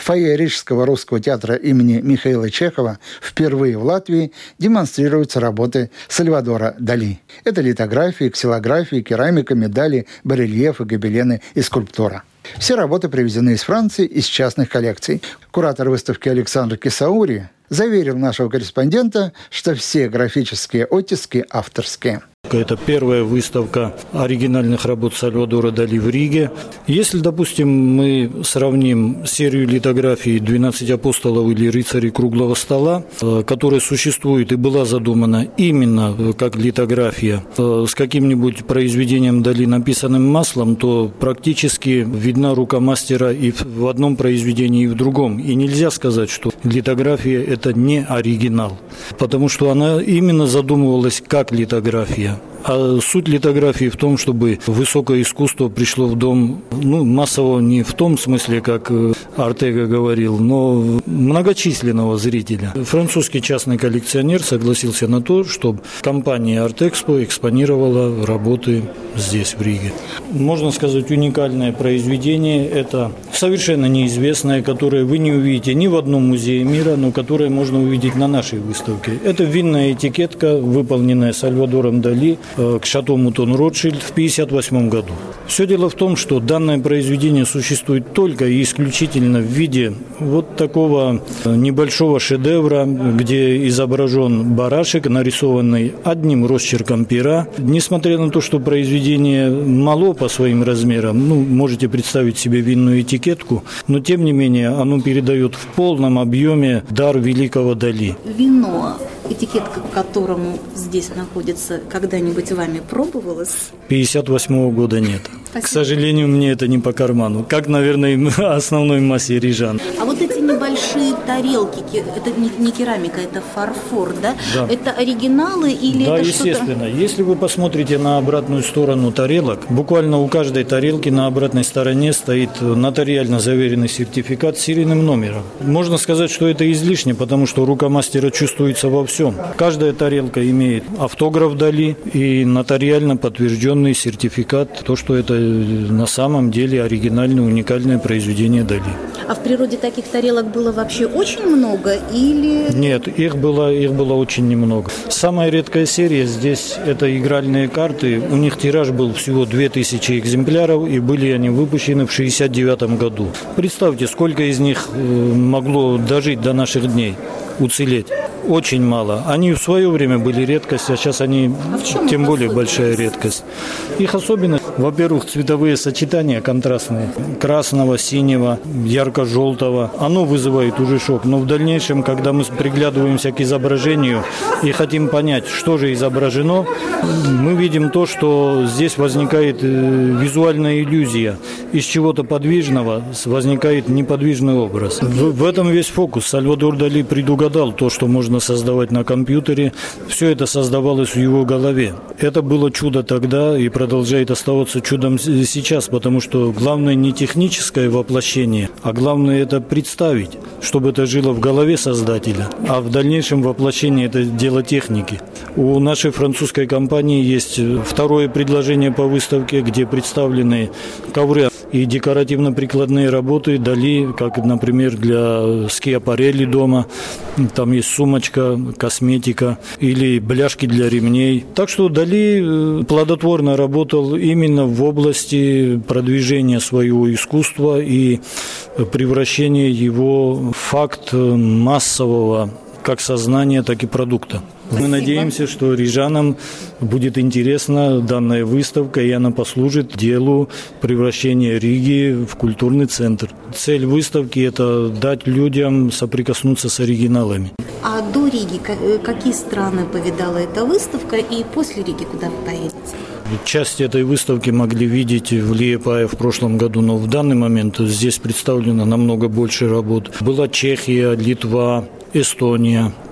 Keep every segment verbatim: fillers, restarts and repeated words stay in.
фойе Рижского русского театра имени Михаила Чехова впервые в Латвии демонстрируются работы Сальвадора Дали. Это литографии, ксилографии, керамика, медали, барельефы, гобелены и скульптура. Все работы привезены из Франции, из частных коллекций. Куратор выставки Александр Кисаури заверил нашего корреспондента, что все графические оттиски авторские. Это первая выставка оригинальных работ Сальвадора Дали в Риге. Если, допустим, мы сравним серию литографий «двенадцать апостолов» или «Рыцари круглого стола», которая существует и была задумана именно как литография, с каким-нибудь произведением Дали, написанным маслом, то практически видна рука мастера и в одном произведении, и в другом. И нельзя сказать, что литография – это не оригинал, потому что она именно задумывалась как литография. А суть литографии в том, чтобы высокое искусство пришло в дом, ну, массово не в том смысле, как Артега говорил, но многочисленного зрителя. Французский частный коллекционер согласился на то, чтобы компания Артэкспо экспонировала работы здесь, в Риге. Можно сказать, уникальное произведение – это совершенно неизвестное, которое вы не увидите ни в одном музее мира, но которое можно увидеть на нашей выставке. Это винная этикетка, выполненная Сальвадором Дали к Шато Мутон Ротшильд в тысяча девятьсот пятьдесят восьмом году. Все дело в том, что данное произведение существует только и исключительно в виде вот такого небольшого шедевра, где изображен барашек, нарисованный одним росчерком пера. Несмотря на то, что произведение мало по своим размерам, ну, можете представить себе винную этикетку, но тем не менее оно передает в полном объеме дар великого Дали. Вино, этикетка к которому здесь находится, когда-нибудь вами пробовалась? тысяча девятьсот пятьдесят восьмого года нет. Спасибо. К сожалению, мне это не по карману, как, наверное, основной массе рижан. А вот эти небольшие тарелки, это не керамика, это фарфор, да? Да. Это оригиналы или да, это естественно. что-то? Если вы посмотрите на обратную сторону тарелок, буквально у каждой тарелки на обратной стороне стоит нотариально заверенный сертификат с серийным номером. Можно сказать, что это излишне, потому что рука мастера чувствуется во всем. Каждая тарелка имеет автограф Дали и нотариально подтвержденный сертификат, то, что это на самом деле оригинальное, уникальное произведение Дали. А в природе таких тарелок было вообще очень много или... Нет, их было, их было очень немного. Самая редкая серия здесь – это игральные карты. У них тираж был всего две тысячи экземпляров, и были они выпущены в шестьдесят девятом году. Представьте, сколько из них могло дожить до наших дней, уцелеть. Очень мало. Они в свое время были редкостью, а сейчас они а тем более большая редкость. Их особенность, во-первых, цветовые сочетания контрастные. Красного, синего, ярко-желтого. Оно вызывает уже шок. Но в дальнейшем, когда мы приглядываемся к изображению и хотим понять, что же изображено, мы видим то, что здесь возникает визуальная иллюзия. Из чего-то подвижного возникает неподвижный образ. В, в этом весь фокус. Сальвадор Дали предугадал то, что можно создавать на компьютере. Все это создавалось в его голове. Это было чудо тогда и продолжает оставаться чудом сейчас, потому что главное не техническое воплощение, а главное это представить, чтобы это жило в голове создателя. А в дальнейшем воплощение это дело техники. У нашей французской компании есть второе предложение по выставке, где представлены ковры и декоративно-прикладные работы Дали, как, например, для скиапарелли дома. Там есть сумочка, косметика или бляшки для ремней. Так что Дали плодотворно работал именно в области продвижения своего искусства и превращения его в факт массового как сознания, так и продукта. Спасибо. Мы надеемся, что рижанам будет интересна данная выставка, и она послужит делу превращения Риги в культурный центр. Цель выставки – это дать людям соприкоснуться с оригиналами. А до Риги какие страны повидала эта выставка, и после Риги куда вы поедете? Часть этой выставки могли видеть в Лиепае в прошлом году, но в данный момент здесь представлено намного больше работ. Была Чехия, Литва, Эстония,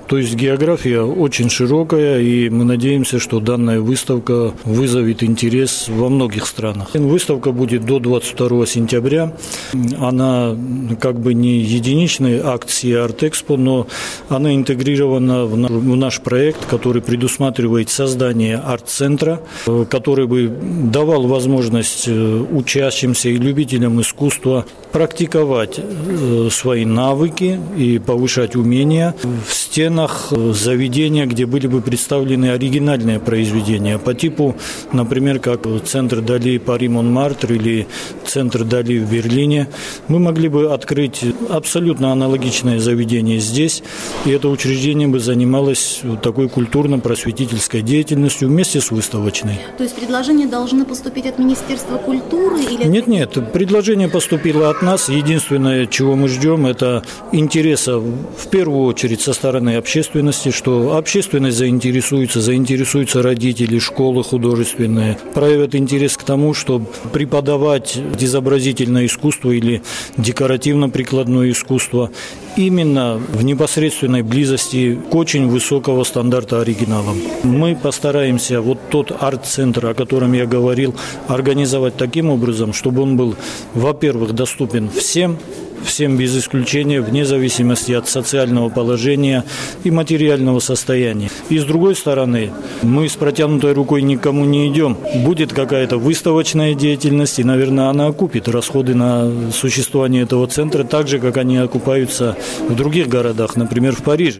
То есть география очень широкая, и мы надеемся, что данная выставка вызовет интерес во многих странах. Выставка будет до двадцать второго сентября. Она как бы не единичный акт си Арт-Экспо, но она интегрирована в наш проект, который предусматривает создание арт-центра, который бы давал возможность учащимся и любителям искусства практиковать свои навыки и повышать умения в стенах заведения, где были бы представлены оригинальные произведения по типу, например, как центр Дали Пари-Монмартр или центр Дали в Берлине. Мы могли бы открыть абсолютно аналогичное заведение здесь, и это учреждение бы занималось такой культурно-просветительской деятельностью вместе с выставочной. То есть предложения должны поступить от Министерства культуры? Или... Нет, нет, предложение поступило от нас. Единственное, чего мы ждем, это интереса в первую очередь со стороны общественности, что общественность заинтересуется, заинтересуются родители, школы художественные, проявят интерес к тому, чтобы преподавать изобразительное искусство или декоративно-прикладное искусство именно в непосредственной близости к очень высокого стандарта оригиналам. Мы постараемся вот тот арт-центр, о котором я говорил, организовать таким образом, чтобы он был, во-первых, доступен всем, всем без исключения, вне зависимости от социального положения и материального состояния. И с другой стороны, мы с протянутой рукой никому не идем. Будет какая-то выставочная деятельность, и, наверное, она окупит расходы на существование этого центра так же, как они окупаются в других городах, например, в Париже.